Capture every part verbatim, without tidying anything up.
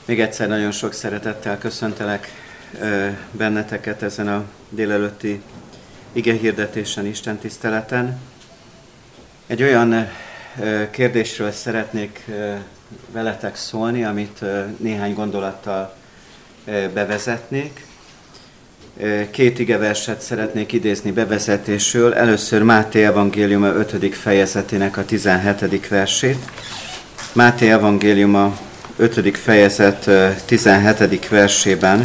Még egyszer nagyon sok szeretettel köszöntelek benneteket ezen a délelőtti igehirdetésen, Isten tiszteleten. Egy olyan kérdésről szeretnék veletek szólni, amit néhány gondolattal bevezetnék. Két igeverset szeretnék idézni bevezetésről. Először Máté evangéliuma ötödik fejezetének a tizenhetedik versét. Máté evangéliuma ötödik fejezet tizenhetedik versében.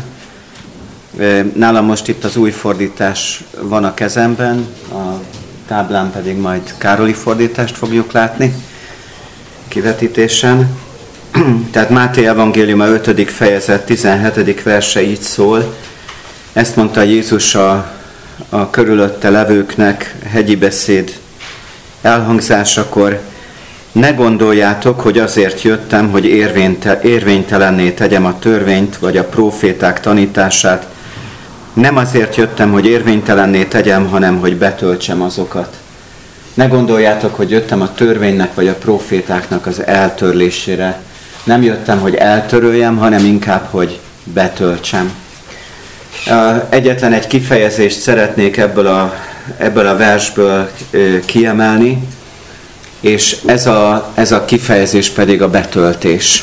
Nálam most itt az új fordítás van a kezemben, a táblán pedig majd Károli fordítást fogjuk látni kivetítésen. Tehát Máté evangéliuma ötödik fejezet tizenhetedik verse így szól. Ezt mondta Jézus a, a körülötte levőknek hegyi beszéd elhangzásakor: ne gondoljátok, hogy azért jöttem, hogy érvényte, érvénytelenné tegyem a törvényt, vagy a próféták tanítását. Nem azért jöttem, hogy érvénytelenné tegyem, hanem hogy betöltsem azokat. Ne gondoljátok, hogy jöttem a törvénynek, vagy a prófétáknak az eltörlésére. Nem jöttem, hogy eltöröljem, hanem inkább, hogy betöltsem. Egyetlen egy kifejezést szeretnék ebből a, ebből a versből kiemelni, és ez a, ez a kifejezés pedig a betöltés.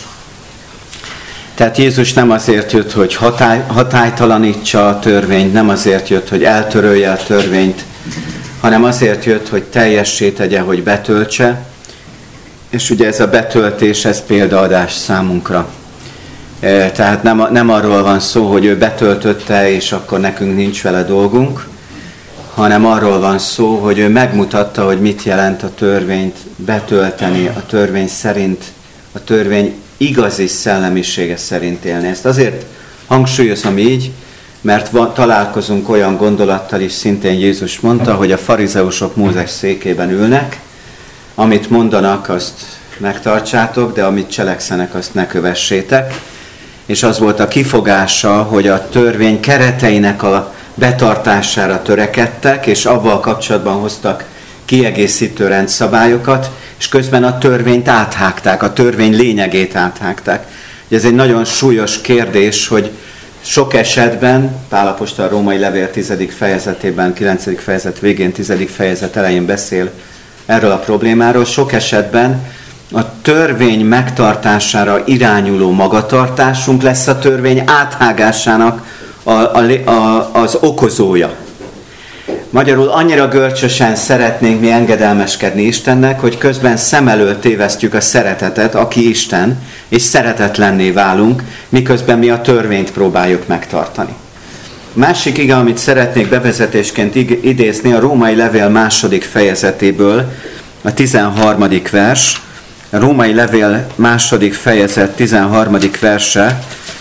Tehát Jézus nem azért jött, hogy hatály, hatálytalanítsa a törvényt, nem azért jött, hogy eltörölje a törvényt, hanem azért jött, hogy teljessé tegye, hogy betöltse. És ugye ez a betöltés, ez példaadás számunkra. Tehát nem, nem arról van szó, hogy ő betöltötte, és akkor nekünk nincs vele dolgunk, hanem arról van szó, hogy ő megmutatta, hogy mit jelent a törvényt betölteni, a törvény szerint, a törvény igazi szellemisége szerint élni. Ezt azért hangsúlyozom így, mert van, találkozunk olyan gondolattal is, szintén Jézus mondta, hogy a farizeusok Mózes székében ülnek, amit mondanak, azt megtartsátok, de amit cselekszenek, azt ne kövessétek. És az volt a kifogása, hogy a törvény kereteinek a betartására törekedtek, és avval kapcsolatban hoztak kiegészítő rendszabályokat, és közben a törvényt áthágták, a törvény lényegét áthágták. Ez egy nagyon súlyos kérdés, hogy sok esetben, Pál apostol a római levél tizedik fejezetében, kilencedik fejezet végén, tizedik fejezet elején beszél erről a problémáról, sok esetben a törvény megtartására irányuló magatartásunk lesz a törvény áthágásának a, a, a, az okozója. Magyarul annyira görcsösen szeretnénk mi engedelmeskedni Istennek, hogy közben szem elől tévesztjük a szeretetet, aki Isten, és szeretetlenné válunk, miközben mi a törvényt próbáljuk megtartani. A másik ige, amit szeretnék bevezetésként idézni, a római levél második fejezetéből, a tizenharmadik vers, a római levél második fejezet tizenharmadik verse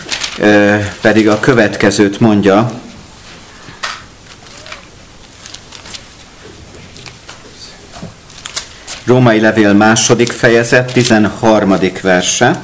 pedig a következőt mondja: Római levél második fejezet tizenharmadik verse.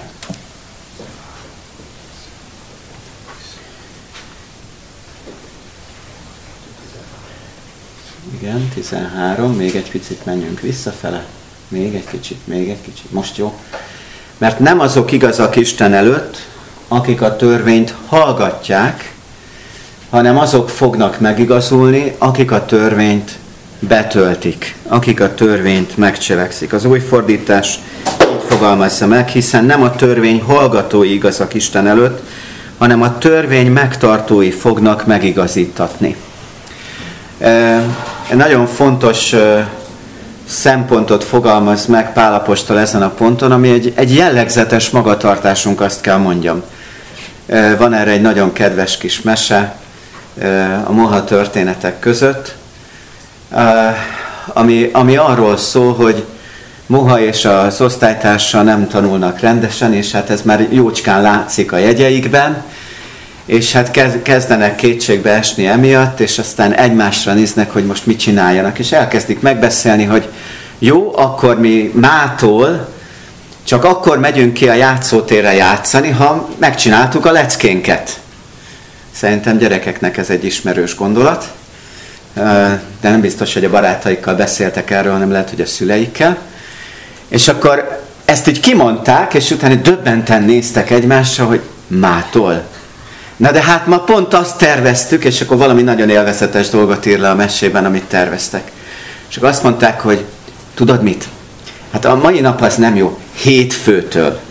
Igen, tizenhárom, még egy picit menjünk visszafele. Még egy kicsit, még egy kicsit. Most jó. Mert nem azok igazak Isten előtt, akik a törvényt hallgatják, hanem azok fognak megigazulni, akik a törvényt betöltik, akik a törvényt megcselekszik. Az új fordítás így fogalmazza meg, hiszen nem a törvény hallgatói igazak Isten előtt, hanem a törvény megtartói fognak megigazítatni. E, nagyon fontos e, szempontot fogalmaz meg Pál apostol ezen a ponton, ami egy, egy jellegzetes magatartásunk, azt kell mondjam. E, van erre egy nagyon kedves kis mese e, a moha történetek között, Uh, ami, ami arról szól, hogy Moha és az osztálytársa nem tanulnak rendesen, és hát ez már jócskán látszik a jegyeikben, és hát kezdenek kétségbe esni emiatt, és aztán egymásra néznek, hogy most mit csináljanak, és elkezdik megbeszélni, hogy jó, akkor mi mától csak akkor megyünk ki a játszótérre játszani, ha megcsináltuk a leckénket. Szerintem gyerekeknek ez egy ismerős gondolat. De nem biztos, hogy a barátaikkal beszéltek erről, hanem lehet, hogy a szüleikkel. És akkor ezt így kimondták, és utána döbbenten néztek egymásra, hogy mától. Na de hát ma pont azt terveztük, és akkor valami nagyon élvezetes dolgot ír le a mesében, amit terveztek. És akkor azt mondták, hogy tudod mit? Hát a mai nap az nem jó. Hétfőtől.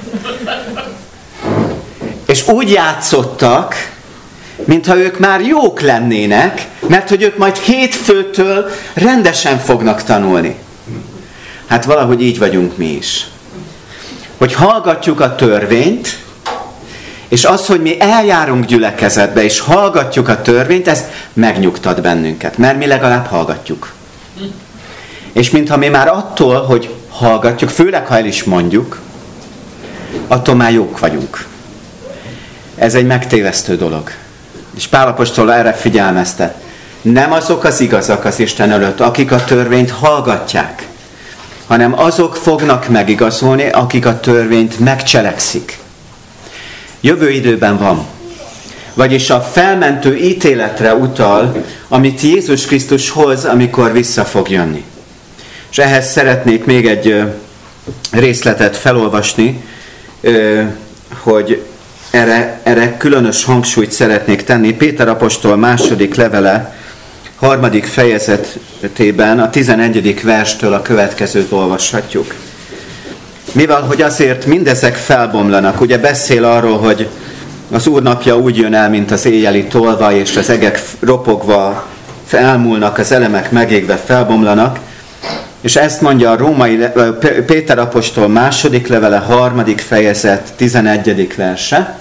És úgy játszottak, mintha ők már jók lennének, mert hogy ők majd hétfőtől rendesen fognak tanulni. Hát valahogy így vagyunk mi is. Hogy hallgatjuk a törvényt, és az, hogy mi eljárunk gyülekezetbe, és hallgatjuk a törvényt, ez megnyugtat bennünket, mert mi legalább hallgatjuk. És mintha mi már attól, hogy hallgatjuk, főleg ha el is mondjuk, attól már jók vagyunk. Ez egy megtévesztő dolog. És Pál apostol erre figyelmeztet. Nem azok az igazak az Isten előtt, akik a törvényt hallgatják, hanem azok fognak megigazolni, akik a törvényt megcselekszik. Jövő időben van. Vagyis a felmentő ítéletre utal, amit Jézus Krisztus hoz, amikor vissza fog jönni. És ehhez szeretnék még egy részletet felolvasni, hogy erre, erre különös hangsúlyt szeretnék tenni. Péter apostol második levele, harmadik fejezetében a tizenegyedik verstől a következőt olvashatjuk. Mivel, hogy azért mindezek felbomlanak, ugye beszél arról, hogy az Úr napja úgy jön el, mint az éjjeli tolvaj, és az egek ropogva elmúlnak, az elemek megégve felbomlanak, és ezt mondja a római, Péter apostol második levele, harmadik fejezet, tizenegyedik verse,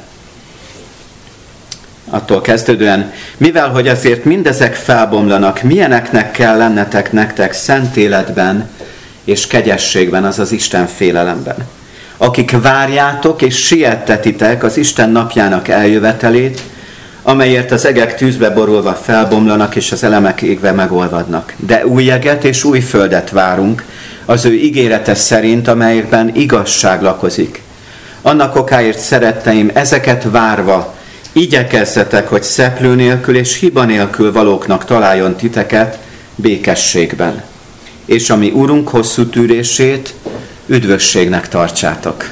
attól kezdődően, mivel, hogy azért mindezek felbomlanak, milyeneknek kell lennetek nektek szent életben és kegyességben, azaz Isten félelemben, akik várjátok és siettetitek az Isten napjának eljövetelét, amelyért az egek tűzbe borulva felbomlanak, és az elemek égve megolvadnak. De új eget és új földet várunk, az ő ígérete szerint, amelyekben igazság lakozik. Annak okáért, szeretteim, ezeket várva, igyekezzetek, hogy szeplő nélkül és hiba nélkül valóknak találjon titeket békességben. És ami Urunk hosszú tűrését üdvösségnek tartsátok.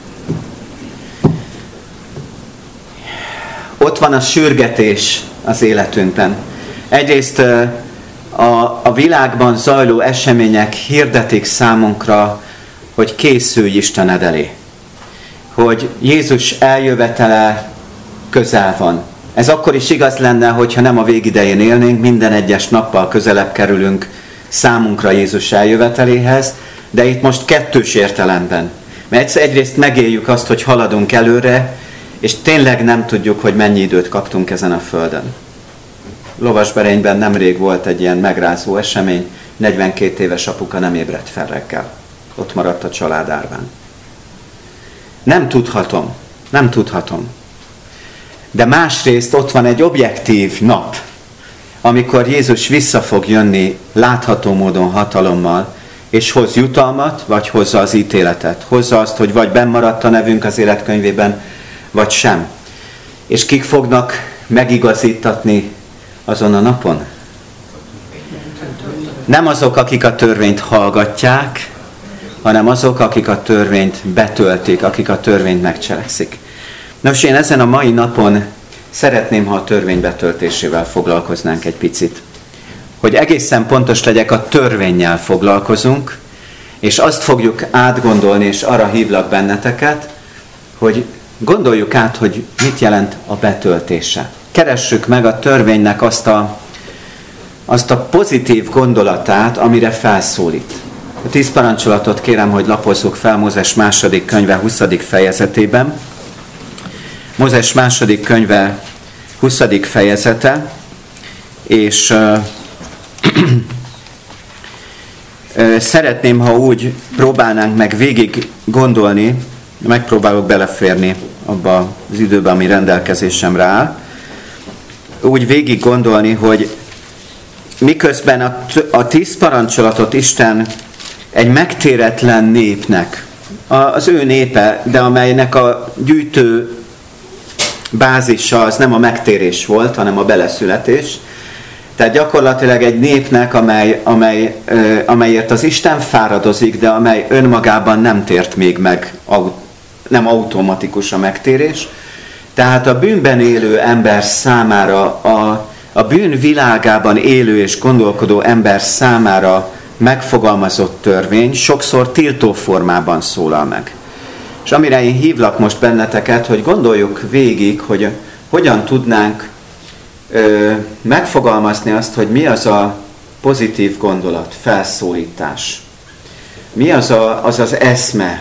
Ott van a sürgetés az életünkben. Egyrészt a, a világban zajló események hirdetik számunkra, hogy készülj Istened elé. Hogy Jézus eljövetele közel van. Ez akkor is igaz lenne, hogyha nem a végidején élnénk, minden egyes nappal közelebb kerülünk számunkra Jézus eljöveteléhez, de itt most kettős értelemben. Mert egyrészt megéljük azt, hogy haladunk előre, és tényleg nem tudjuk, hogy mennyi időt kaptunk ezen a földön. Lovasberényben nemrég volt egy ilyen megrázó esemény, negyvenkét éves apuka nem ébredt fel reggel. Ott maradt a család árván. Nem tudhatom, nem tudhatom. De másrészt ott van egy objektív nap, amikor Jézus vissza fog jönni látható módon hatalommal, és hoz jutalmat, vagy hozza az ítéletet. Hozza azt, hogy vagy bennmaradt a nevünk az életkönyvében, vagy sem. És kik fognak megigazítatni azon a napon? Nem azok, akik a törvényt hallgatják, hanem azok, akik a törvényt betöltik, akik a törvényt megcselekszik. Nos, én ezen a mai napon szeretném, ha a törvény betöltésével foglalkoznánk egy picit. Hogy egészen pontos legyek, a törvénnyel foglalkozunk, és azt fogjuk átgondolni, és arra hívlak benneteket, hogy gondoljuk át, hogy mit jelent a betöltése. Keressük meg a törvénynek azt a, azt a pozitív gondolatát, amire felszólít. A tíz parancsolatot kérem, hogy lapozzuk fel Mózes második könyve huszadik fejezetében. Mózes második könyve huszadik fejezete, és uh, uh, szeretném, ha úgy próbálnánk meg végig gondolni, megpróbálok beleférni abba az időbe, ami rendelkezésemre áll, úgy végig gondolni, hogy miközben a, a tíz parancsolatot Isten egy megtéretlen népnek, az ő népe, de amelynek a gyűjtő bázisa az nem a megtérés volt, hanem a beleszületés. Tehát gyakorlatilag egy népnek, amely, amely, amelyért az Isten fáradozik, de amely önmagában nem tért még meg, nem automatikus a megtérés. Tehát a bűnben élő ember számára, a, a bűn világában élő és gondolkodó ember számára megfogalmazott törvény sokszor tiltó formában szólal meg. És amire én hívlak most benneteket, hogy gondoljuk végig, hogy hogyan tudnánk ö, megfogalmazni azt, hogy mi az a pozitív gondolat, felszólítás. Mi az a, az, az eszme,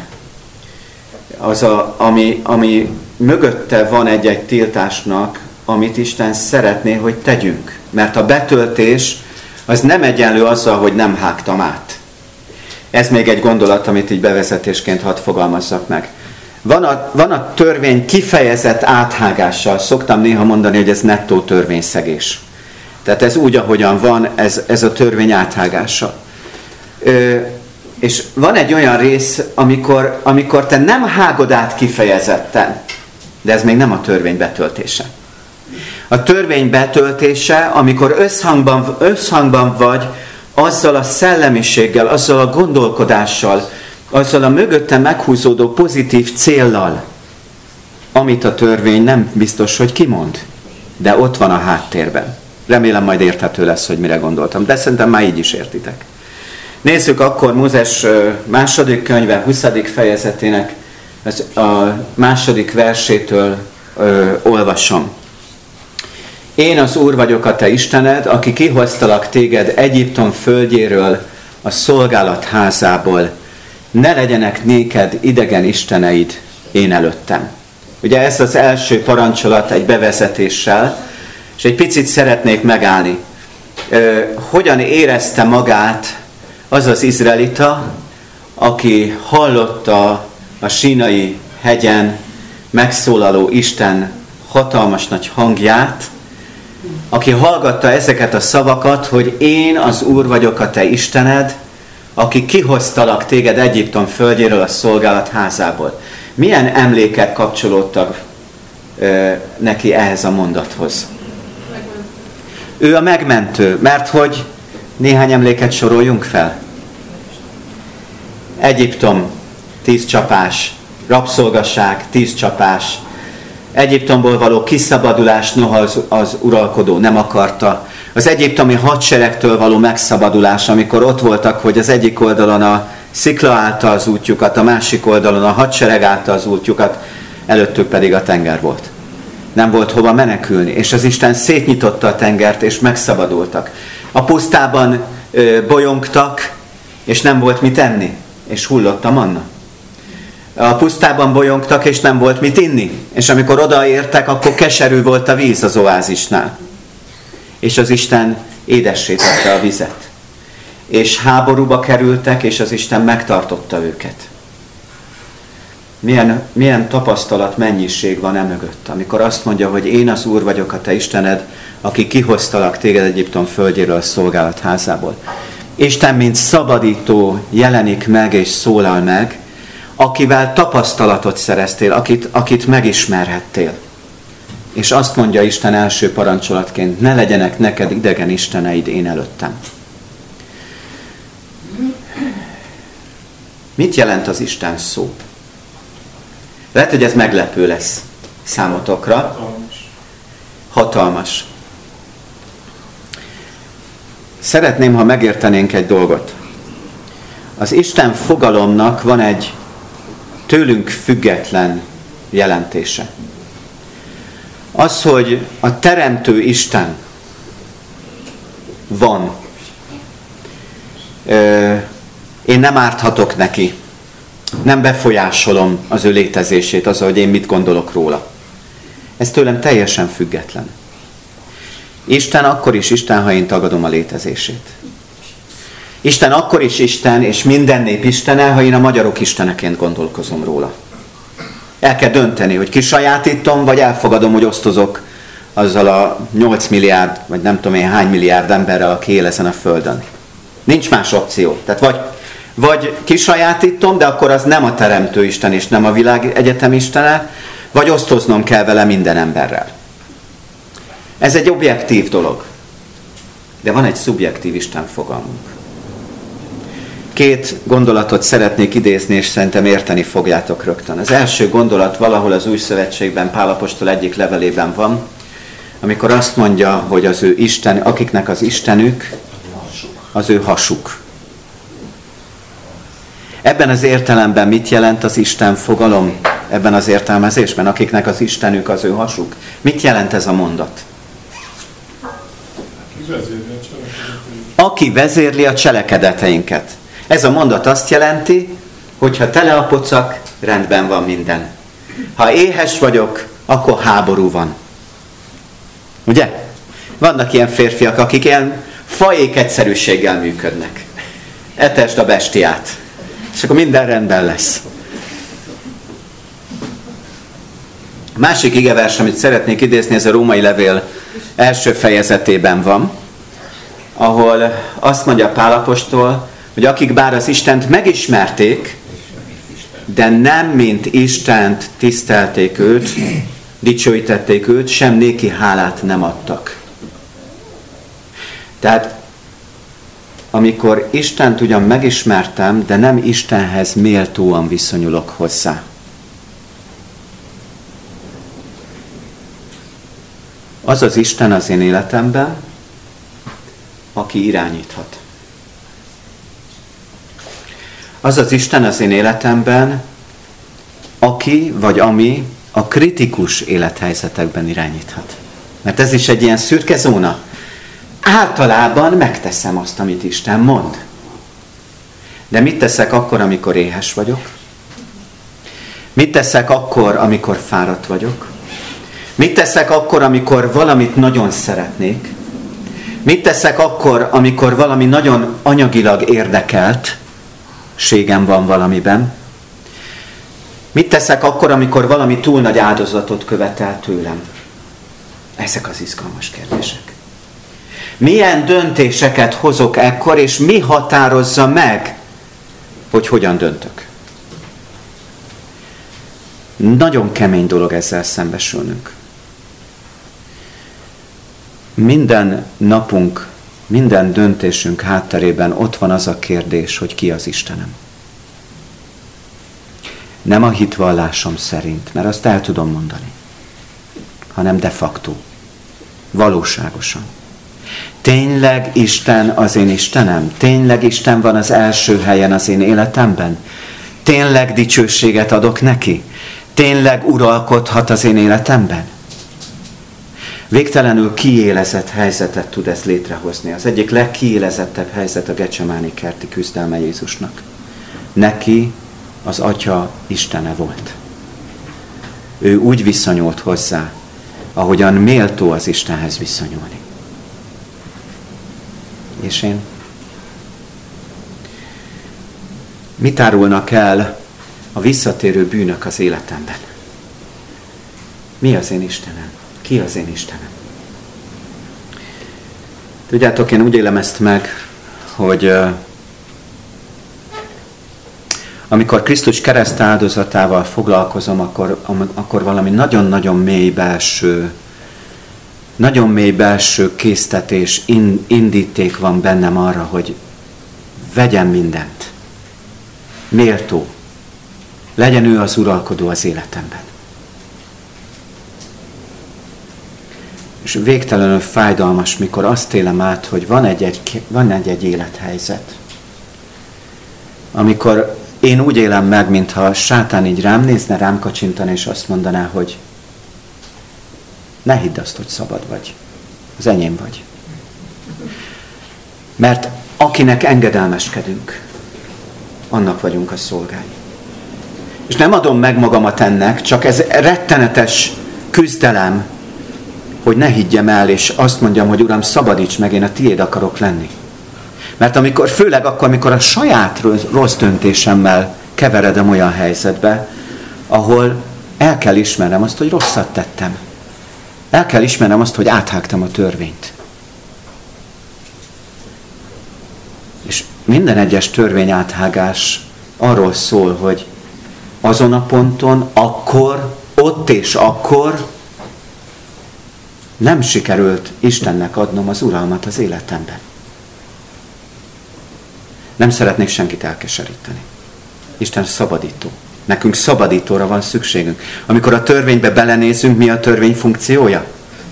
az a, ami, ami mögötte van egy-egy tiltásnak, amit Isten szeretné, hogy tegyünk. Mert a betöltés az nem egyenlő azzal, hogy nem hágtam át. Ez még egy gondolat, amit így bevezetésként hadd fogalmazzak meg. Van a, van a törvény kifejezett áthágással. Szoktam néha mondani, hogy ez nettó törvényszegés. Tehát ez úgy, ahogyan van, ez, ez a törvény áthágása. Ö, és van egy olyan rész, amikor, amikor te nem hágod át kifejezetten, de ez még nem a törvény betöltése. A törvény betöltése, amikor összhangban, összhangban vagy azzal a szellemiséggel, azzal a gondolkodással, azzal a mögötte meghúzódó pozitív céllal, amit a törvény nem biztos, hogy kimond, de ott van a háttérben. Remélem majd érthető lesz, hogy mire gondoltam, de szerintem már így is értitek. Nézzük akkor Mózes második könyve, huszadik fejezetének a második versétől ö, olvasom. Én az Úr vagyok a te Istened, aki kihoztalak téged Egyiptom földjéről, a szolgálat házából. Ne legyenek néked idegen isteneid én előttem. Ugye ez az első parancsolat egy bevezetéssel, és egy picit szeretnék megállni. Ö, hogyan érezte magát az az izraelita, aki hallotta a Sínai hegyen megszólaló Isten hatalmas nagy hangját, aki hallgatta ezeket a szavakat, hogy én az Úr vagyok a te Istened, aki kihoztalak téged Egyiptom földjéről, a szolgálat házából. Milyen emlékek kapcsolódtak ö, neki ehhez a mondathoz? Ő a megmentő, mert hogy néhány emléket soroljunk fel. Egyiptom, tíz csapás, rabszolgaság, tíz csapás, Egyiptomból való kiszabadulás, noha az, az uralkodó nem akarta. Az egyiptomi hadseregtől való megszabadulás, amikor ott voltak, hogy az egyik oldalon a szikla állta az útjukat, a másik oldalon a hadsereg állta az útjukat, előttük pedig a tenger volt. Nem volt hova menekülni, és az Isten szétnyitotta a tengert, és megszabadultak. A pusztában ö, bolyongtak, és nem volt mit enni, és hullott a manna. A pusztában bolyongtak, és nem volt mit inni. És amikor odaértek, akkor keserű volt a víz az oázisnál. És az Isten édessé tette a vizet. És háborúba kerültek, és az Isten megtartotta őket. Milyen, milyen tapasztalat, mennyiség van e mögött, amikor azt mondja, hogy én az Úr vagyok a te Istened, aki kihoztalak téged Egyiptom földjéről, a szolgálat házából. Isten, mint szabadító jelenik meg és szólal meg, akivel tapasztalatot szereztél, akit, akit megismerhettél. És azt mondja Isten első parancsolatként, ne legyenek neked idegen isteneid én előttem. Mit jelent az Isten szó? Lehet, hogy ez meglepő lesz számotokra. Hatalmas. Hatalmas. Szeretném, ha megértenénk egy dolgot. Az Isten fogalomnak van egy tőlünk független jelentése. Az, hogy a teremtő Isten van. Ö, én nem árthatok neki. Nem befolyásolom az ő létezését, az, hogy én mit gondolok róla. Ez tőlem teljesen független. Isten akkor is Isten, ha én tagadom a létezését. Isten akkor is Isten, és minden nép Istene, ha én a magyarok isteneként gondolkozom róla. El kell dönteni, hogy kisajátítom, vagy elfogadom, hogy osztozok azzal a nyolc milliárd, vagy nem tudom én hány milliárd emberrel, aki él ezen a földön. Nincs más opció. Tehát vagy, vagy kisajátítom, de akkor az nem a teremtő Isten, és nem a világ egyetem Istene, vagy osztoznom kell vele minden emberrel. Ez egy objektív dolog. De van egy szubjektív Isten fogalmunk. Két gondolatot szeretnék idézni, és szerintem érteni fogjátok rögtön. Az első gondolat valahol az Új Szövetségben, Pál apostol egyik levelében van, amikor azt mondja, hogy az ő Isten, akiknek az Istenük, az ő hasuk. Ebben az értelemben mit jelent az Isten fogalom? Ebben az értelmezésben, akiknek az Istenük az ő hasuk. Mit jelent ez a mondat? Aki vezérli a cselekedeteinket. Ez a mondat azt jelenti, hogy ha tele a pocak, rendben van minden. Ha éhes vagyok, akkor háború van. Ugye? Vannak ilyen férfiak, akik ilyen fajék egyszerűséggel működnek. Etesd a bestiát, és akkor minden rendben lesz. A másik igevers, amit szeretnék idézni, ez a Római levél első fejezetében van, ahol azt mondja Pál apostol, hogy akik bár az Istent megismerték, de nem mint Istent tisztelték őt, dicsőítették őt, sem néki hálát nem adtak. Tehát amikor Istent ugyan megismertem, de nem Istenhez méltóan viszonyulok hozzá. Az az Isten az én életemben, aki irányíthat. Az az Isten az én életemben, aki vagy ami a kritikus élethelyzetekben irányíthat. Mert ez is egy ilyen szürke zóna. Általában megteszem azt, amit Isten mond. De mit teszek akkor, amikor éhes vagyok? Mit teszek akkor, amikor fáradt vagyok? Mit teszek akkor, amikor valamit nagyon szeretnék? Mit teszek akkor, amikor valami nagyon anyagilag érdekelt, ségem van valamiben? Mit teszek akkor, amikor valami túl nagy áldozatot követel tőlem? Ezek az izgalmas kérdések. Milyen döntéseket hozok ekkor, és mi határozza meg, hogy hogyan döntök? Nagyon kemény dolog ezzel szembesülnünk. Minden napunk, minden döntésünk hátterében ott van az a kérdés, hogy ki az Istenem. Nem a hitvallásom szerint, mert azt el tudom mondani, hanem de facto, valóságosan. Tényleg Isten az én Istenem? Tényleg Isten van az első helyen az én életemben? Tényleg dicsőséget adok neki? Tényleg uralkodhat az én életemben? Végtelenül kiélezett helyzetet tud ez létrehozni. Az egyik legkiélezettebb helyzet a Gecsemáni kerti küzdelme Jézusnak. Neki az Atya Istene volt. Ő úgy viszonyult hozzá, ahogyan méltó az Istenhez viszonyulni. És én? Mit árulnak el a visszatérő bűnök az életemben? Mi az én Istenem? Ki az én Istenem? Tudjátok, én úgy élem ezt meg, hogy uh, amikor Krisztus kereszt áldozatával foglalkozom, akkor, akkor valami nagyon-nagyon mély belső, nagyon mély belső késztetés, indíték van bennem arra, hogy vegyem mindent. Méltó. Legyen ő az uralkodó az életemben. És végtelenül fájdalmas, mikor azt élem át, hogy van egy-egy, van egy-egy élethelyzet, amikor én úgy élem meg, mintha a sátán így rám nézne, rám kacsintana, és azt mondaná, hogy ne hidd azt, hogy szabad vagy. Az enyém vagy. Mert akinek engedelmeskedünk, annak vagyunk a szolgái. És nem adom meg magamat ennek, csak ez rettenetes küzdelem, hogy ne higgyem el, és azt mondjam, hogy Uram, szabadíts meg, én a tiéd akarok lenni. Mert amikor, főleg akkor, amikor a saját rossz döntésemmel keveredem olyan helyzetbe, ahol el kell ismernem azt, hogy rosszat tettem. El kell ismernem azt, hogy áthágtam a törvényt. És minden egyes törvény áthágás arról szól, hogy azon a ponton, akkor, ott és akkor nem sikerült Istennek adnom az uralmat az életemben. Nem szeretnék senkit elkeseríteni. Isten szabadító. Nekünk szabadítóra van szükségünk. Amikor a törvénybe belenézünk, mi a törvény funkciója?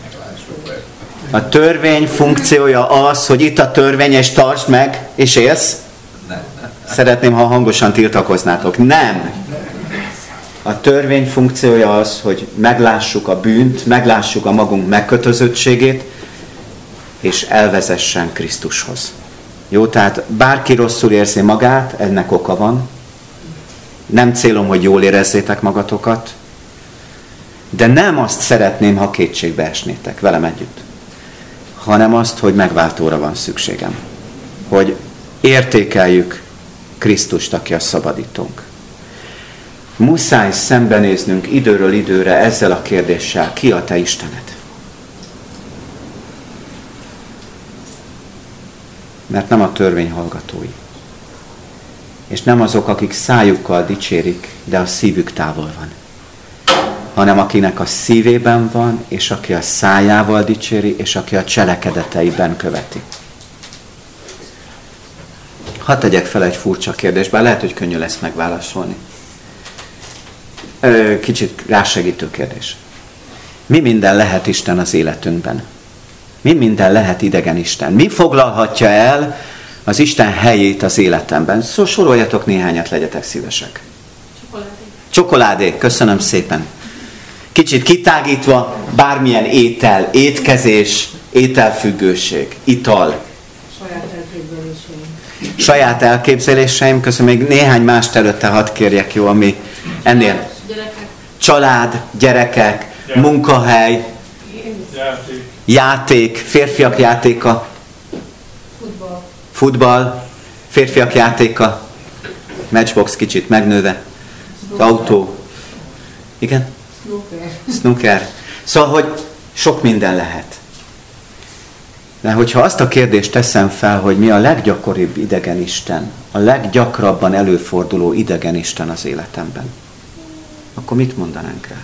A törvény funkciója az, hogy itt a törvény, és tartsd meg, és élsz? Szeretném, ha hangosan tiltakoznátok. Nem! A törvény funkciója az, hogy meglássuk a bűnt, meglássuk a magunk megkötözöttségét, és elvezessen Krisztushoz. Jó, tehát bárki rosszul érzi magát, ennek oka van. Nem célom, hogy jól érezzétek magatokat, de nem azt szeretném, ha kétségbe esnétek velem együtt, hanem azt, hogy megváltóra van szükségem. Hogy értékeljük Krisztust, aki a szabadítónk. Muszáj szembenéznünk időről időre ezzel a kérdéssel, ki a te Istened? Mert nem a törvény hallgatói. És nem azok, akik szájukkal dicsérik, de a szívük távol van. Hanem akinek a szívében van, és aki a szájával dicséri, és aki a cselekedeteiben követi. Hadd tegyek fel egy furcsa kérdést, bár lehet, hogy könnyű lesz megválaszolni. Kicsit rásegítő kérdés. Mi minden lehet Isten az életünkben? Mi minden lehet idegen Isten? Mi foglalhatja el az Isten helyét az életemben? Szóval soroljatok néhányat, legyetek szívesek. Csokoládé. Csokoládé, köszönöm szépen. Kicsit kitágítva, bármilyen étel, étkezés, ételfüggőség, ital. Saját elképzeléseim. Saját elképzeléseim, köszönöm, még néhány mást előtte hadd kérjek, jó, ami ennél. Gyerekek. Család, gyerekek, Játék. Munkahely, Játék. játék, férfiak játéka, Futball. futball, férfiak játéka, matchbox kicsit megnőve, autó, igen? Snooker. Snooker. Szóval, hogy sok minden lehet. De hogyha azt a kérdést teszem fel, hogy mi a leggyakoribb idegen Isten, a leggyakrabban előforduló idegen Isten az életemben, akkor mit mondanánk rá?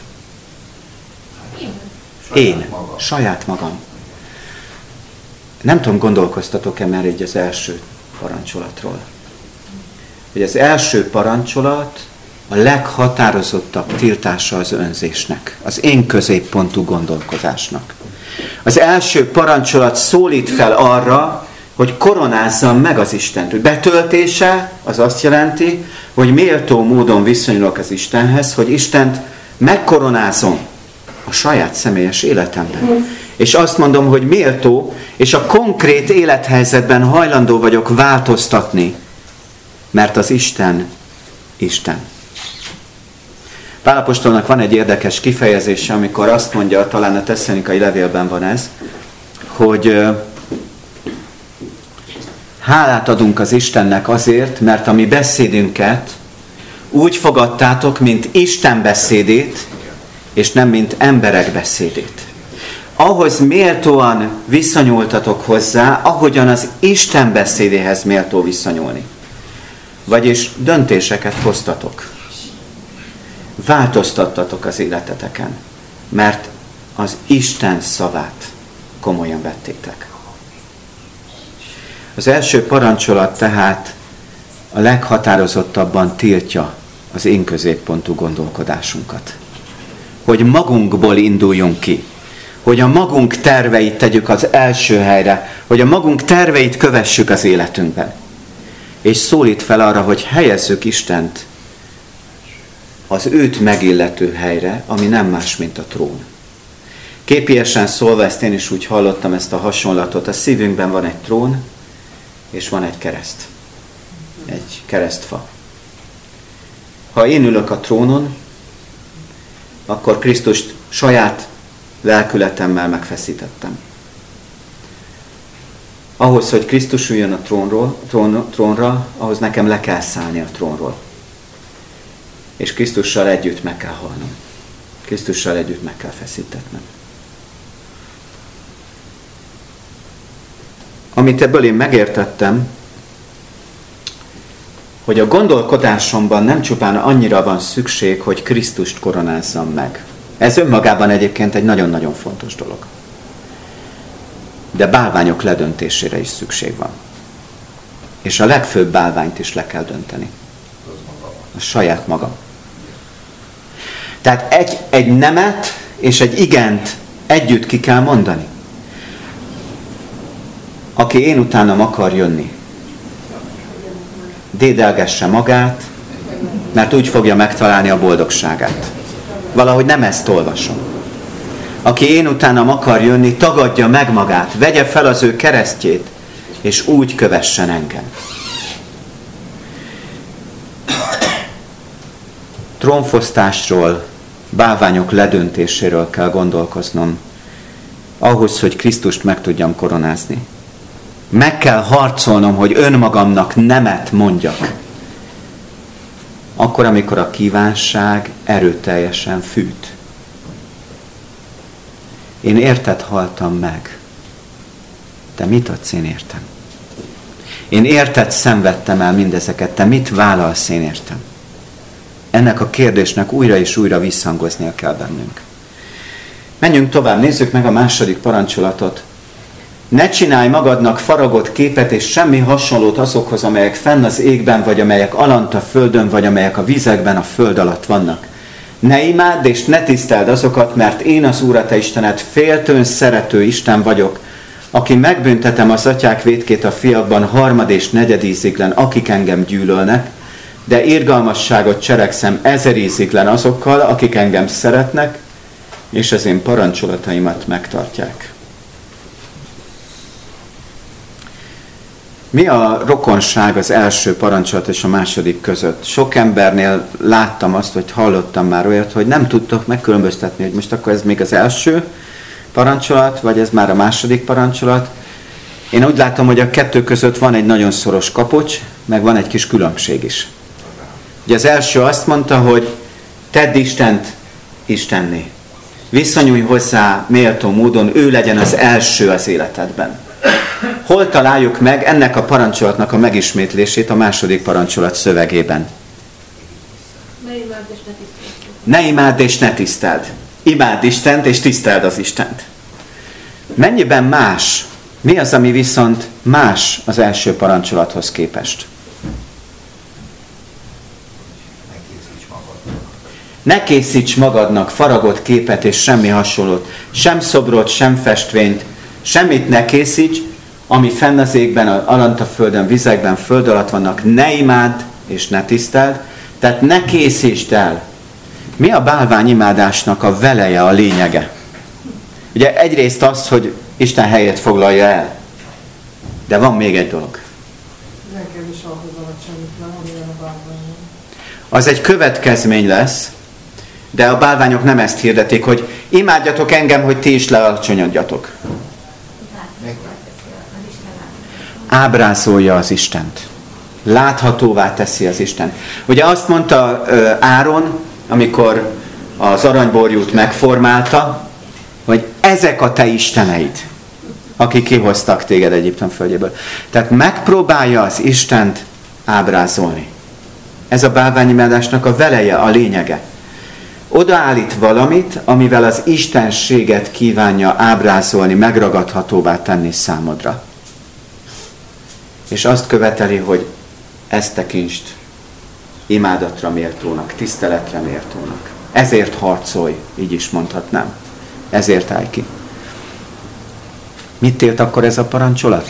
Én, saját magam. Nem tudom, gondolkoztatok-e már így az első parancsolatról. Hogy az első parancsolat a leghatározottabb tiltása az önzésnek, az én középpontú gondolkozásnak. Az első parancsolat szólít fel arra, hogy koronázzam meg az Istent. Betöltése az azt jelenti, hogy méltó módon viszonyulok az Istenhez, hogy Istent megkoronázom a saját személyes életemben. És azt mondom, hogy méltó, és a konkrét élethelyzetben hajlandó vagyok változtatni, mert az Isten, Isten. Pál apostolnak van egy érdekes kifejezése, amikor azt mondja, talán a Tesszalonikai levélben van ez, hogy hálát adunk az Istennek azért, mert a mi beszédünket úgy fogadtátok, mint Isten beszédét, és nem mint emberek beszédét. Ahhoz méltóan viszonyultatok hozzá, ahogyan az Isten beszédéhez méltó viszonyulni. Vagyis döntéseket hoztatok. Változtattatok az életeteken, mert az Isten szavát komolyan vettétek. Az első parancsolat tehát a leghatározottabban tiltja az én középpontú gondolkodásunkat. Hogy magunkból induljunk ki, hogy a magunk terveit tegyük az első helyre, hogy a magunk terveit kövessük az életünkben. És szólít fel arra, hogy helyezzük Istent az őt megillető helyre, ami nem más, mint a trón. Képiesen szólva, ezt én is úgy hallottam, ezt a hasonlatot, a szívünkben van egy trón, és van egy kereszt. Egy keresztfa. Ha én ülök a trónon, akkor Krisztust saját lelkületemmel megfeszítettem. Ahhoz, hogy Krisztus üljön a trónról, trón, trónra, ahhoz nekem le kell szállni a trónról. És Krisztussal együtt meg kell halnom. Krisztussal együtt meg kell feszítetnem. Amit ebből én megértettem, hogy a gondolkodásomban nem csupán annyira van szükség, hogy Krisztust koronázzam meg. Ez önmagában egyébként egy nagyon-nagyon fontos dolog. De bálványok ledöntésére is szükség van. És a legfőbb bálványt is le kell dönteni. A saját magam. Tehát egy, egy nemet és egy igent együtt ki kell mondani. Aki én utánam akar jönni, dédelgesse magát, mert úgy fogja megtalálni a boldogságát. Valahogy nem ezt olvasom. Aki én utánam akar jönni, tagadja meg magát, vegye fel az ő keresztjét, és úgy kövessen engem. Trónfosztásról, bálványok ledöntéséről kell gondolkoznom, ahhoz, hogy Krisztust meg tudjam koronázni. Meg kell harcolnom, hogy önmagamnak nemet mondjak. Akkor, amikor a kívánság erőteljesen fűt. Én érted haltam meg. Te mit adsz, én értem? Én érted szenvedtem el mindezeket. Te mit vállalsz, én értem? Ennek a kérdésnek újra és újra visszhangoznia kell bennünk. Menjünk tovább, nézzük meg a második parancsolatot. Ne csinálj magadnak faragott képet és semmi hasonlót azokhoz, amelyek fenn az égben, vagy amelyek alant a földön, vagy amelyek a vizekben, a föld alatt vannak. Ne imádd és ne tiszteld azokat, mert én az Úr a te Istened féltőn szerető Isten vagyok, aki megbüntetem az atyák vétkét a fiakban harmad és negyed íziglen, akik engem gyűlölnek, de irgalmasságot cselekszem ezer íziglen azokkal, akik engem szeretnek, és az én parancsolataimat megtartják. Mi a rokonság az első parancsolat és a második között? Sok embernél láttam azt, hogy hallottam már olyat, hogy nem tudtok megkülönböztetni, hogy most akkor ez még az első parancsolat, vagy ez már a második parancsolat. Én úgy látom, hogy a kettő között van egy nagyon szoros kapocs, meg van egy kis különbség is. Ugye az első azt mondta, hogy tedd Istent Istenné. Viszonyulj hozzá méltó módon, ő legyen az első az életedben. Hol találjuk meg ennek a parancsolatnak a megismétlését a második parancsolat szövegében? Ne imádd és ne tiszteld. Ne imádd és ne tiszteld. Imádd Istent és tiszteld az Istent. Mennyiben más? Mi az, ami viszont más az első parancsolathoz képest? Ne készíts magadnak faragott képet és semmi hasonlót, sem szobrot, sem festvényt, semmit ne készíts, ami fenn az égben, alant a földön, vizekben, föld alatt vannak, ne imádd és ne tiszteld, tehát ne készítsd el. Mi a bálványimádásnak a veleje, a lényege? Ugye egyrészt az, hogy Isten helyét foglalja el, de van még egy dolog. Nekem is ahhoz alatt semmit nem, amilyen a bálványon. Az egy következmény lesz, de a bálványok nem ezt hirdetik, hogy imádjatok engem, hogy ti is lealacsonyodjatok. Ábrázolja az Istent. Láthatóvá teszi az Istent. Ugye azt mondta uh, Áron, amikor az aranyborjút megformálta, hogy ezek a te isteneid, akik kihoztak téged Egyiptom földjéből. Tehát megpróbálja az Istent ábrázolni. Ez a bálványimádásnak a veleje, a lényege. Odaállít valamit, amivel az istenséget kívánja ábrázolni, megragadhatóvá tenni számodra. És azt követeli, hogy ezt tekintsd imádatra méltónak, tiszteletre méltónak. Ezért harcolj, így is mondhatnám. Ezért állj ki. Mit tilt akkor ez a parancsolat?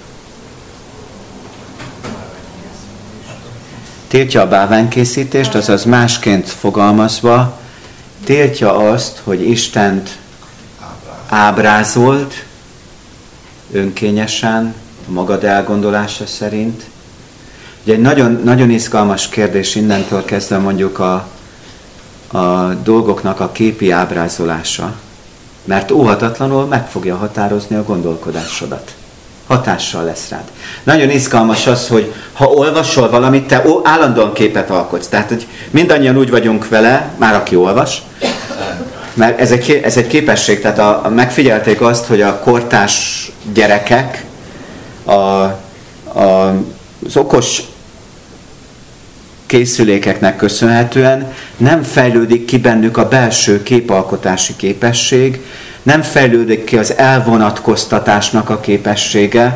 Tiltja a bálványkészítést, azaz másként fogalmazva, tiltja azt, hogy Istent ábrázold önkényesen, a magad elgondolása szerint. Ugye egy nagyon, nagyon izgalmas kérdés innentől kezdve mondjuk a, a dolgoknak a képi ábrázolása, mert óhatatlanul meg fogja határozni a gondolkodásodat. Hatással lesz rád. Nagyon izgalmas az, hogy ha olvasol valamit, te állandóan képet alkotsz. Tehát, hogy mindannyian úgy vagyunk vele, már aki olvas, mert ez egy, ez egy képesség, tehát a, a, megfigyelték azt, hogy a kortárs gyerekek a, a, az okos készülékeknek köszönhetően nem fejlődik ki bennük a belső képalkotási képesség, nem fejlődik ki az elvonatkoztatásnak a képessége,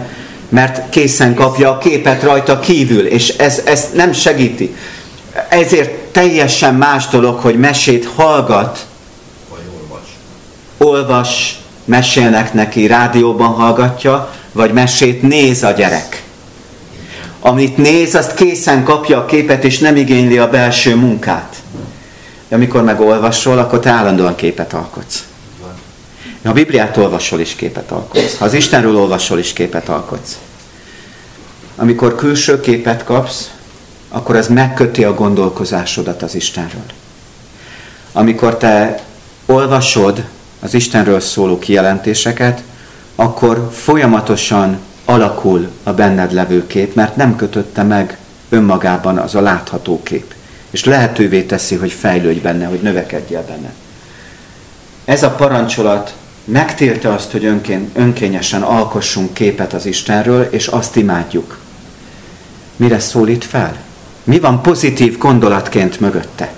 Mert készen kapja a képet rajta kívül, és ez, ez nem segíti. Ezért teljesen más dolog, hogy mesét hallgat, vagy olvas. olvas, mesélnek neki, rádióban hallgatja, vagy mesét néz a gyerek. Amit néz, azt készen kapja a képet, és nem igényli a belső munkát. De amikor meg olvasol, akkor te állandóan képet alkotsz. Ha a Bibliát olvasol, is képet alkotsz. Ha az Istenről olvasol, is képet alkotsz. Amikor külső képet kapsz, akkor ez megköti a gondolkozásodat az Istenről. Amikor te olvasod az Istenről szóló kijelentéseket, akkor folyamatosan alakul a benned levő kép, mert nem kötötte meg önmagában az a látható kép. És lehetővé teszi, hogy fejlődj benne, hogy növekedjél benne. Ez a parancsolat megtiltja azt, hogy önkén, önkényesen alkossunk képet az Istenről, és azt imádjuk. Mire szólít fel? Mi van pozitív gondolatként mögötte?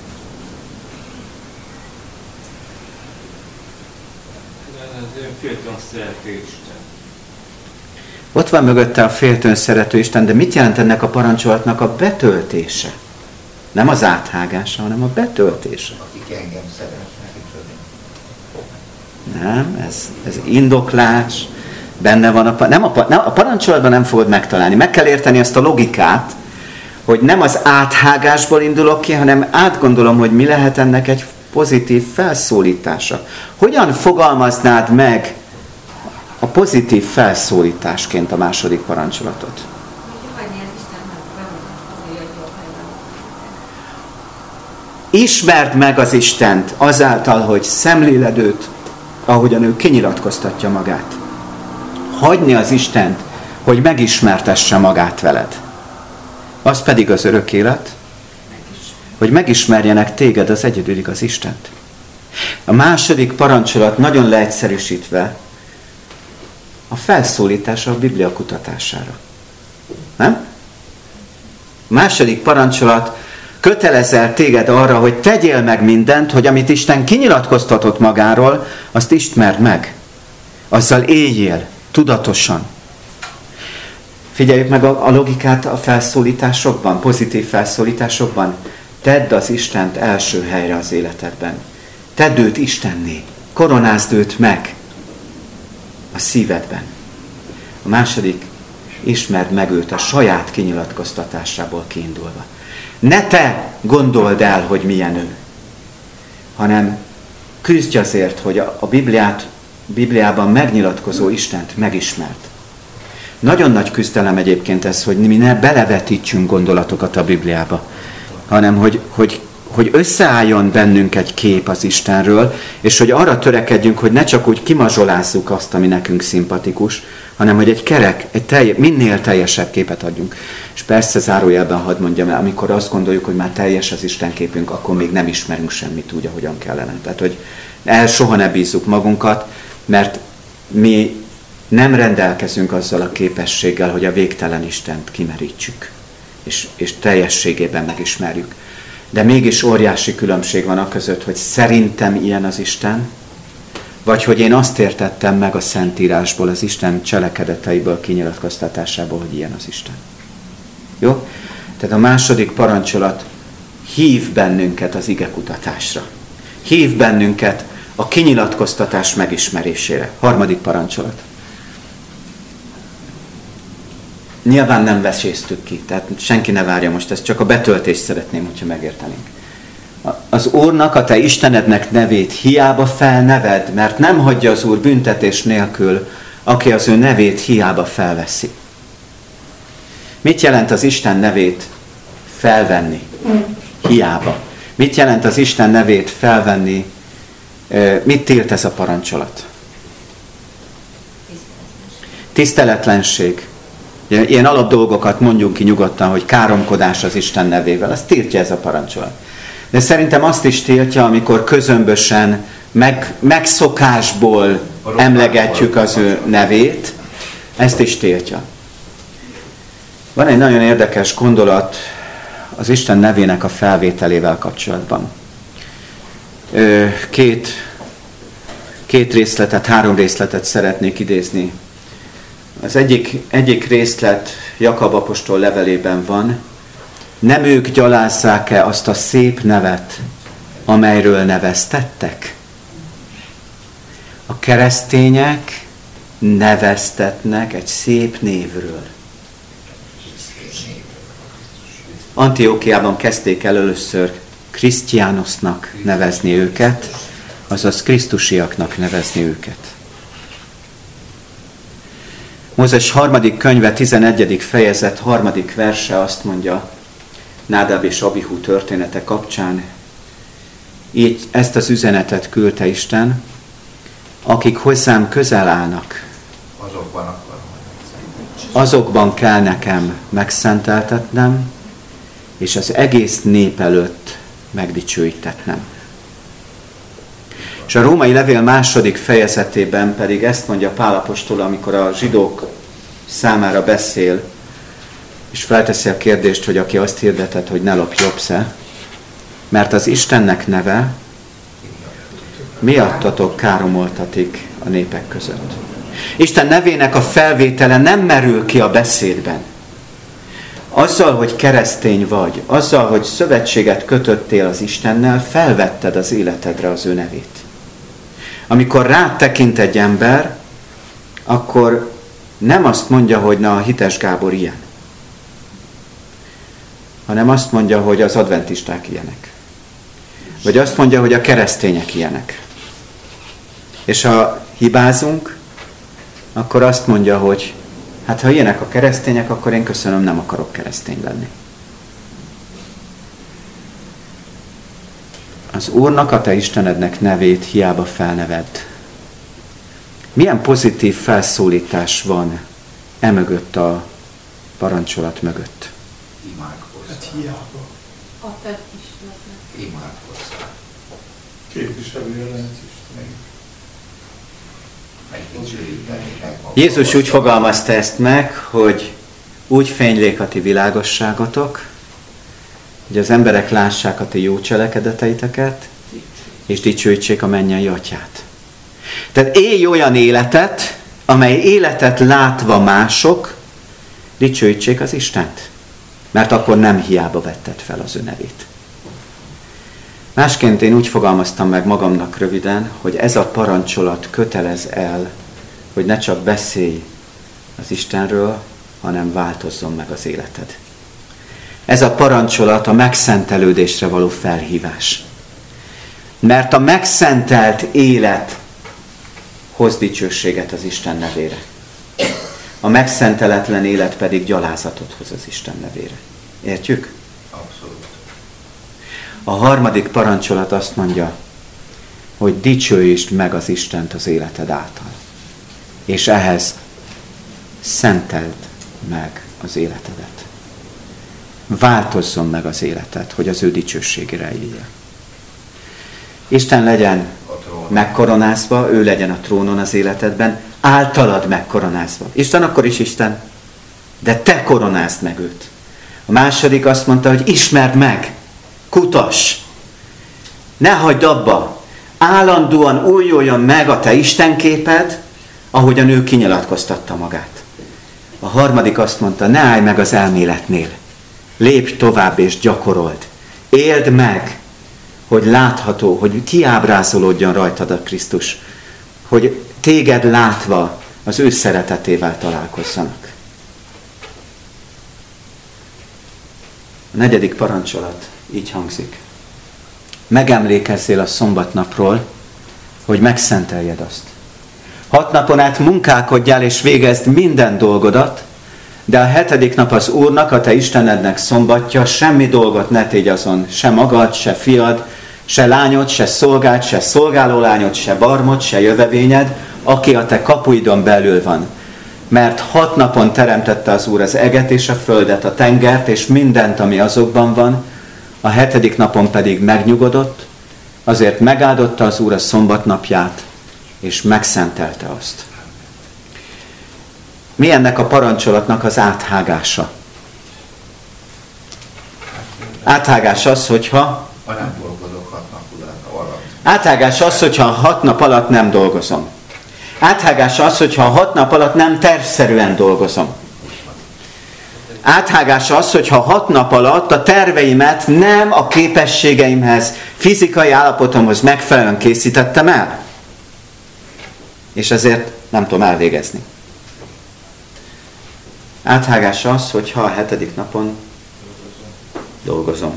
Ott van mögötte a féltőn szerető Isten, de mit jelent ennek a parancsolatnak a betöltése? Nem az áthágása, hanem a betöltése. Akik engem szeretnek. Nem, ez, ez indoklás, benne van a, nem a, nem, a parancsolatban nem fogod megtalálni. Meg kell érteni ezt a logikát, hogy nem az áthágásból indulok ki, hanem átgondolom, hogy mi lehet ennek egy pozitív felszólítása. Hogyan fogalmaznád meg a pozitív felszólításként a második parancsolatot? Ismerd meg az Istent azáltal, hogy szemléled őt, ahogyan ő kinyilatkoztatja magát. Hagyni az Istent, hogy megismertesse magát veled. Az pedig az örök élet, hogy megismerjenek téged, az egyedül igaz Istent. A második parancsolat nagyon leegyszerűsítve a felszólítása a Biblia kutatására. Nem? A második parancsolat kötelezel téged arra, hogy tegyél meg mindent, hogy amit Isten kinyilatkoztatott magáról, azt ismerd meg. Azzal éljél, tudatosan. Figyeljük meg a, a logikát a felszólításokban, pozitív felszólításokban. Tedd az Istent első helyre az életedben. Tedd őt Istenné. Koronázd őt meg a szívedben. A második, ismerd meg őt a saját kinyilatkoztatásából kiindulva. Ne te gondold el, hogy milyen ő, hanem küzdj azért, hogy a, a Bibliát, Bibliában megnyilatkozó Istent megismerd. Nagyon nagy küzdelem egyébként ez, hogy mi ne belevetítsünk gondolatokat a Bibliába, hanem hogy, hogy, hogy összeálljon bennünk egy kép az Istenről, és hogy arra törekedjünk, hogy ne csak úgy kimazsolázzuk azt, ami nekünk szimpatikus, hanem hogy egy kerek, egy telje, minél teljesebb képet adjunk. És persze zárójelben hadd mondjam el, amikor azt gondoljuk, hogy már teljes az Isten képünk, akkor még nem ismerünk semmit úgy, ahogyan kellene. Tehát, hogy el soha ne bízzuk magunkat, mert mi nem rendelkezünk azzal a képességgel, hogy a végtelen Istent kimerítsük, és, és teljességében megismerjük. De mégis óriási különbség van a között, hogy szerintem ilyen az Isten, vagy hogy én azt értettem meg a Szentírásból, az Isten cselekedeteiből, kinyilatkoztatásából, hogy ilyen az Isten. Jó? Tehát a második parancsolat hív bennünket az igekutatásra. Hív bennünket a kinyilatkoztatás megismerésére. Harmadik parancsolat. Nyilván nem veséztük ki, tehát senki ne várja most, ezt csak a betöltést szeretném, hogyha megértenénk. Az Úrnak, a te Istenednek nevét hiába felneved, mert nem hagyja az Úr büntetés nélkül, aki az ő nevét hiába felveszi. Mit jelent az Isten nevét felvenni? Hiába. Mit jelent az Isten nevét felvenni? Mit tilt ez a parancsolat? Tiszteletlenség. Ilyen alapdolgokat mondjunk ki nyugodtan, hogy káromkodás az Isten nevével. Azt tiltja ez a parancsolat. De szerintem azt is tiltja, amikor közömbösen, meg, megszokásból emlegetjük az ő nevét. Ezt is tiltja. Van egy nagyon érdekes gondolat az Isten nevének a felvételével kapcsolatban. Két, két részletet, három részletet szeretnék idézni Az egyik, egyik részlet Jakab apostol levelében van, nem ők gyalázzák-e azt a szép nevet, amelyről neveztettek? A keresztények neveztetnek egy szép névről. Antiókiában kezdték el először Krisztiánosznak nevezni őket, azaz krisztusiaknak nevezni őket. Mózes harmadik könyve, tizenegyedik fejezet, harmadik verse azt mondja, Nádáb és Abihu története kapcsán, így ezt az üzenetet küldte Isten, akik hozzám közel állnak, Azokban, azokban kell nekem megszenteltetnem, és az egész nép előtt megdicsőítetnem. És a római levél második fejezetében pedig ezt mondja Pál apostol, amikor a zsidók számára beszél, és felteszi a kérdést, hogy aki azt hirdetett, hogy ne lopj, lopsz-e, mert az Istennek neve miattatok káromoltatik a népek között. Isten nevének a felvétele nem merül ki a beszédben. Azzal, hogy keresztény vagy, azzal, hogy szövetséget kötöttél az Istennel, felvetted az életedre az ő nevét. Amikor rád tekint egy ember, akkor nem azt mondja, hogy na, a Hites Gábor ilyen, hanem azt mondja, hogy az adventisták ilyenek. Vagy azt mondja, hogy a keresztények ilyenek. És ha hibázunk, akkor azt mondja, hogy hát ha ilyenek a keresztények, akkor én köszönöm, nem akarok keresztény lenni. Az Úrnak, a te Istenednek nevét hiába felnevedd. Milyen pozitív felszólítás van emögött a parancsolat mögött? Imádkozzál. Hát hiába. A te Istenednek. Imádkozzál. Képviselője lehet Istennek. Megdicsőíteni, megmagadni. Jézus úgy fogalmazta ezt meg, hogy úgy fénylék a ti világosságotok, hogy az emberek lássák a ti jó cselekedeteiteket, és dicsőítsék a mennyei atyát. Tehát élj olyan életet, amely életet látva mások dicsőítsék az Istent. Mert akkor nem hiába vetted fel az ő nevét. Másként én úgy fogalmaztam meg magamnak röviden, hogy ez a parancsolat kötelez el, hogy ne csak beszélj az Istenről, hanem változzon meg az életed. Ez a parancsolat a megszentelődésre való felhívás. Mert a megszentelt élet hoz dicsőséget az Isten nevére. A megszenteletlen élet pedig gyalázatot hoz az Isten nevére. Értjük? Abszolút. A harmadik parancsolat azt mondja, hogy dicsőítsd meg az Istent az életed által. És ehhez szenteld meg az életedet. Változzon meg az életed, hogy az ő dicsőségére élje. Isten legyen megkoronázva, ő legyen a trónon az életedben, általad megkoronázva. Isten akkor is Isten, de te koronázd meg őt. A második azt mondta, hogy ismerd meg, kutass, ne hagyd abba, állandóan újuljon meg a te istenképed, ahogyan ő kinyilatkoztatta magát. A harmadik azt mondta, ne állj meg az elméletnél, lépj tovább és gyakorold, éld meg, hogy látható, hogy kiábrázolódjon rajtad a Krisztus, hogy téged látva az ő szeretetével találkozzanak. A negyedik parancsolat így hangzik. Megemlékezzél a szombatnapról, hogy megszenteljed azt. Hat napon át munkálkodjál és végezd minden dolgodat, de a hetedik nap az Úrnak, a te Istenednek szombatja, semmi dolgot ne tégy azon, se magad, se fiad, se lányod, se szolgád, se szolgálólányod, se barmod, se jövevényed, aki a te kapuidon belül van. Mert hat napon teremtette az Úr az eget és a földet, a tengert és mindent, ami azokban van, a hetedik napon pedig megnyugodott, azért megáldotta az Úr a szombatnapját, és megszentelte azt. Mi ennek a parancsolatnak az áthágása? Áthágás az, hogyha... Ha nem dolgozok hat nap alatt. Áthágás az, hogyha hat nap alatt nem dolgozom. Áthágás az, hogyha a hat nap alatt nem tervszerűen dolgozom. Áthágás az, hogyha hat nap alatt a terveimet nem a képességeimhez, fizikai állapotomhoz megfelelően készítettem el. És ezért nem tudom elvégezni. Áthágás az, hogyha a hetedik napon dolgozom.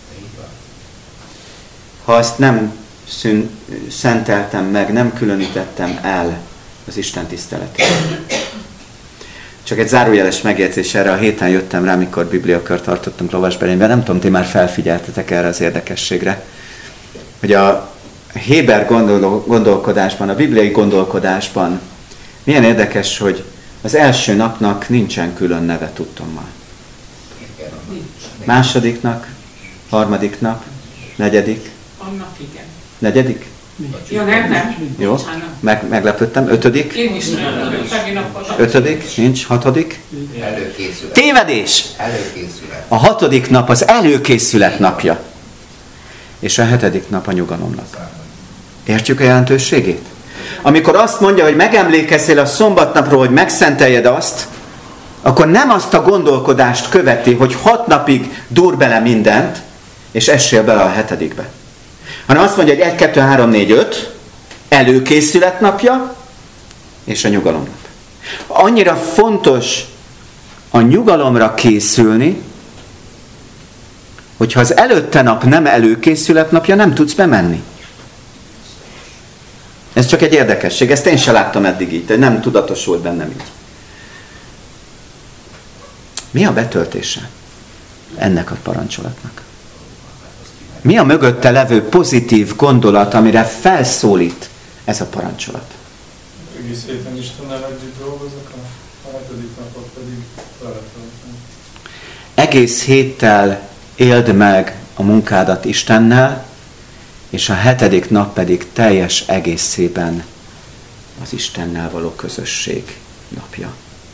Ha azt nem szűn, szenteltem meg, nem különítettem el az Isten tiszteletét. Csak egy zárójeles megjegyzés erre, a héten jöttem rá, mikor bibliakört tartottunk Lovasberényben, nem tudom, ti már felfigyeltetek erre az érdekességre, hogy a héber gondol- gondolkodásban, a bibliai gondolkodásban milyen érdekes, hogy az első napnak nincsen külön neve tudtommal. Másodiknak, harmadik nap, negyedik. Annak igen. Negyedik? Ja, nem, nem. Jó, Meg, meglepődtem. Ötödik? Én is meglepődtem. Ötödik? Nincs. Hatodik? Előkészület. Tévedés! Előkészület. A hatodik nap az előkészület napja. És a hetedik nap a nyugalomnak. Értjük a jelentőségét? Amikor azt mondja, hogy megemlékezzél a szombatnapról, hogy megszenteljed azt, akkor nem azt a gondolkodást követi, hogy hat napig dur bele mindent, és essél bele a hetedikbe. Hanem azt mondja, hogy egy, kettő, három, négy, öt, előkészület napja, és a nyugalomnap. Annyira fontos a nyugalomra készülni, hogyha az előtte nap nem előkészület napja, nem tudsz bemenni. Ez csak egy érdekesség, ezt én sem láttam eddig így, de nem tudatosult bennem így. Mi a betöltése ennek a parancsolatnak? Mi a mögötte levő pozitív gondolat, amire felszólít ez a parancsolat? Egész héten Istennel együtt dolgozok, a hetedik napot pedig vele töltöm. Egész héttel éld meg a munkádat Istennel, és a hetedik nap pedig teljes egészében az Istennel való közösség napja.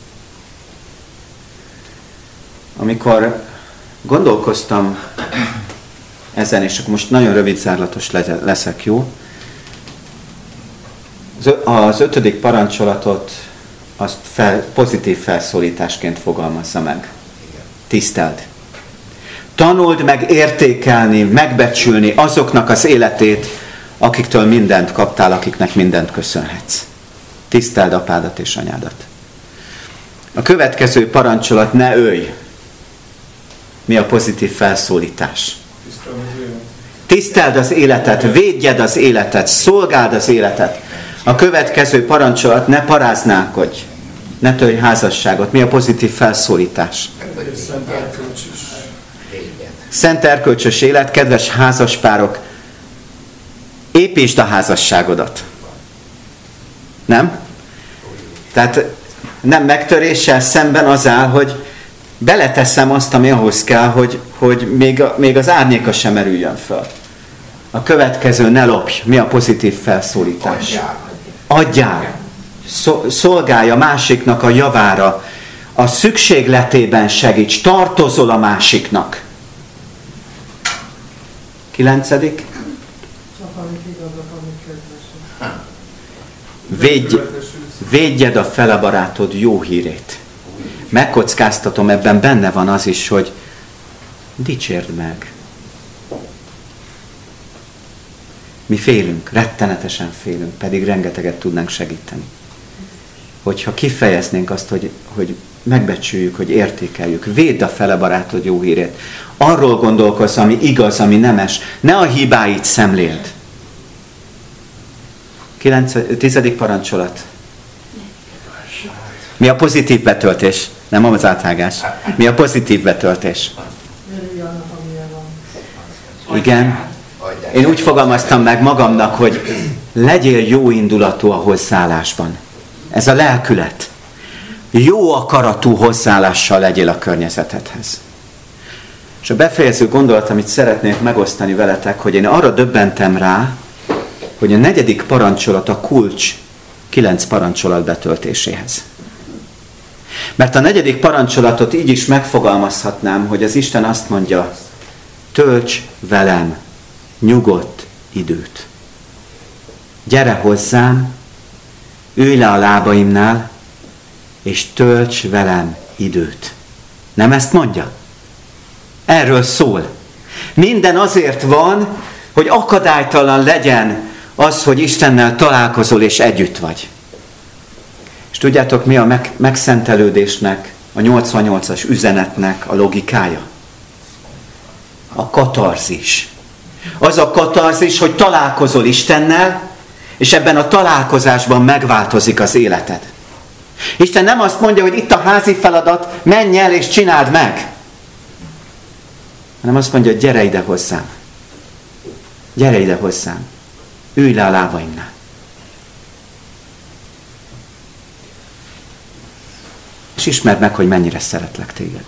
Amikor gondolkoztam ezen, és akkor most nagyon rövid zárlatos leszek, jó? Az ötödik parancsolatot azt fel, pozitív felszólításként fogalmazza meg. Tiszteld. Tanuld meg értékelni, megbecsülni azoknak az életét, akiktől mindent kaptál, akiknek mindent köszönhetsz. Tiszteld apádat és anyádat. A következő parancsolat: ne ölj. Mi a pozitív felszólítás? Tiszteld az életet, védjed az életet, szolgáld az életet. A következő parancsolat: ne paráználkodj, ne törj házasságot. Mi a pozitív felszólítás? Szent erkölcsös élet, kedves házaspárok, építsd a házasságodat. Nem? Tehát nem megtöréssel szemben az áll, hogy beleteszem azt, ami ahhoz kell, hogy, hogy még, a, még az árnyéka sem merüljön föl. A következő: ne lopj. Mi a pozitív felszólítás? Adjál. Adjál. Szolgálj a másiknak a javára. A szükségletében segíts. Tartozol a másiknak. Kilencedik. Csak amik igazak, amik kedvesek. Védj, védjed a fele barátod jó hírét. Megkockáztatom, ebben benne van az is, hogy dicsérd meg. Mi félünk, rettenetesen félünk, pedig rengeteget tudnánk segíteni. Hogyha kifejeznénk azt, hogy, hogy megbecsüljük, hogy értékeljük, védd a fele barátod jó hírét. Arról gondolkozz, ami igaz, ami nemes. Ne a hibáit szemléld. Kilenc, tizedik parancsolat. Mi a pozitív betöltés? Nem az áthágás. Mi a pozitív betöltés? Igen. Én úgy fogalmaztam meg magamnak, hogy legyél jó indulatú a hozzáállásban. Ez a lelkület. Jó akaratú hozzáállással legyél a környezetedhez. És a befejező gondolat, amit szeretnék megosztani veletek, hogy én arra döbbentem rá, hogy a negyedik parancsolat a kulcs kilenc parancsolat betöltéséhez. Mert a negyedik parancsolatot így is megfogalmazhatnám, hogy az Isten azt mondja: tölts velem nyugodt időt. Gyere hozzám, ülj le a lábaimnál, és tölts velem időt. Nem ezt mondja? Erről szól. Minden azért van, hogy akadálytalan legyen az, hogy Istennel találkozol és együtt vagy. És tudjátok, mi a meg- megszentelődésnek, a nyolcvannyolcas üzenetnek a logikája? A katarzis. Az a katarzis, hogy találkozol Istennel, és ebben a találkozásban megváltozik az életed. Isten nem azt mondja, hogy itt a házi feladat, menj el és csináld meg. Hanem azt mondja, gyere ide hozzám. Gyere ide hozzám. Ülj le a lábaimnál. És ismerd meg, hogy mennyire szeretlek téged.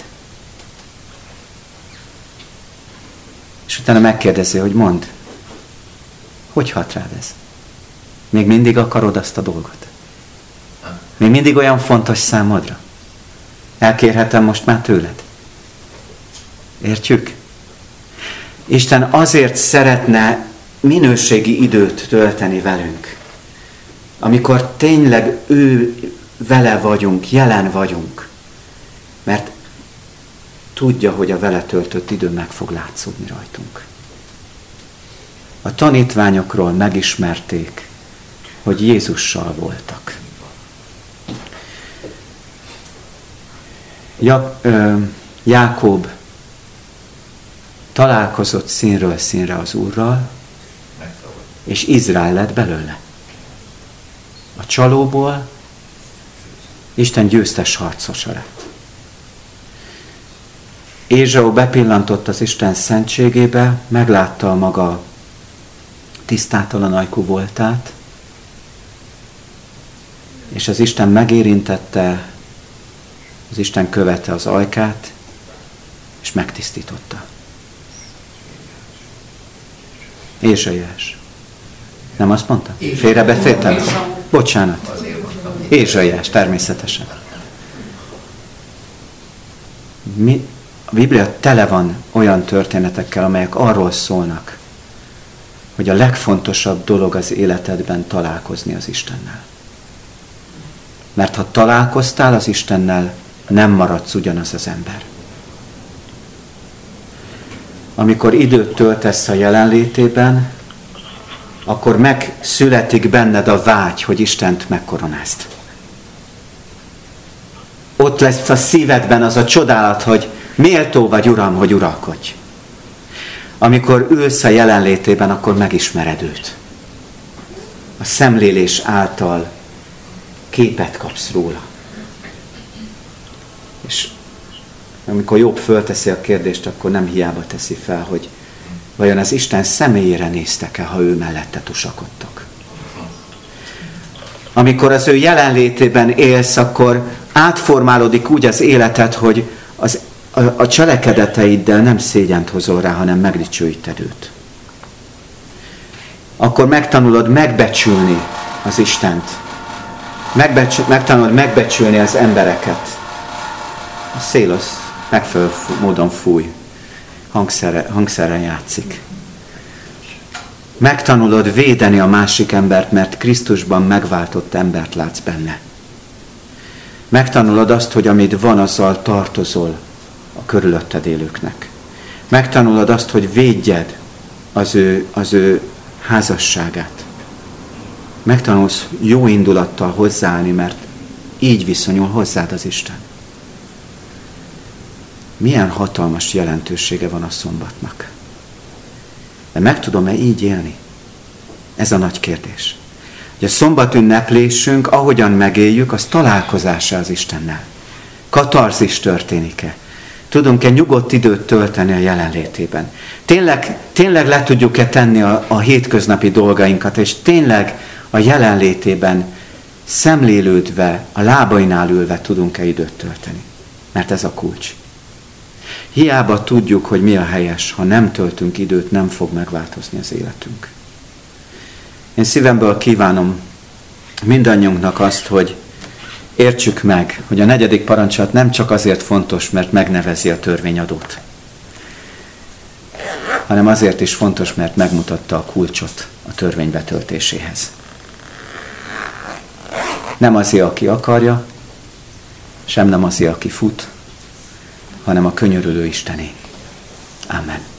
És utána megkérdezi, hogy mondd, hogy hat rád ez? Még mindig akarod azt a dolgot? Még mindig olyan fontos számodra? Elkérhetem most már tőled? Értjük? Isten azért szeretne minőségi időt tölteni velünk, amikor tényleg ő vele vagyunk, jelen vagyunk, mert tudja, hogy a vele töltött idő meg fog látszódni rajtunk. A tanítványokról megismerték, hogy Jézussal voltak. Ja, ö, Jákob találkozott színről színre az Úrral, és Izrael lett belőle. A csalóból Isten győztes harcosa lett. Ézsau bepillantott az Isten szentségébe, meglátta a maga tisztátalan ajkú voltát, és az Isten megérintette, az Isten követte az ajkát, és megtisztította. Ézsaiás. Nem azt mondta? Félrebeszéltem? Bocsánat. Ézsaiás, természetesen. Mi, a Biblia tele van olyan történetekkel, amelyek arról szólnak, hogy a legfontosabb dolog az életedben találkozni az Istennel. Mert ha találkoztál az Istennel, nem maradsz ugyanaz az ember. Amikor időt töltesz a jelenlétében, akkor megszületik benned a vágy, hogy Istent megkoronázd. Ott lesz a szívedben az a csodálat, hogy méltó vagy, Uram, hogy uralkodj. Amikor ülsz a jelenlétében, akkor megismered őt. A szemlélés által képet kapsz róla. És amikor Jobb fölteszi a kérdést, akkor nem hiába teszi fel, hogy vajon az Isten személyére néztek-e, ha ő mellette tusakodtok. Amikor az ő jelenlétében élsz, akkor átformálódik úgy az életed, hogy az, a, a cselekedeteiddel nem szégyent hozol rá, hanem megdicsőíted őt. Akkor megtanulod megbecsülni az Istent. Megbecs, megtanulod megbecsülni az embereket. A szél az megfelelő módon fúj. Hangszerre, hangszerrel játszik. Megtanulod védeni a másik embert, mert Krisztusban megváltott embert látsz benne. Megtanulod azt, hogy amit van, azzal tartozol a körülötted élőknek. Megtanulod azt, hogy védjed az ő, az ő házasságát. Megtanulsz jó indulattal hozzáállni, mert így viszonyul hozzád az Isten. Milyen hatalmas jelentősége van a szombatnak. De meg tudom-e így élni? Ez a nagy kérdés. Hogy a szombat ünneplésünk, ahogyan megéljük, az találkozása az Istennel. Katarzis történik-e? Tudunk-e nyugodt időt tölteni a jelenlétében? Tényleg, tényleg le tudjuk-e tenni a, a hétköznapi dolgainkat, és tényleg a jelenlétében szemlélődve, a lábainál ülve tudunk-e időt tölteni? Mert ez a kulcs. Hiába tudjuk, hogy mi a helyes, ha nem töltünk időt, nem fog megváltozni az életünk. Én szívemből kívánom mindannyiunknak azt, hogy értsük meg, hogy a negyedik parancsolat nem csak azért fontos, mert megnevezi a törvényadót, hanem azért is fontos, mert megmutatta a kulcsot a törvény betöltéséhez. Nem azért, aki akarja, sem nem azért, aki fut, hanem a könyörülő Istené. Amen.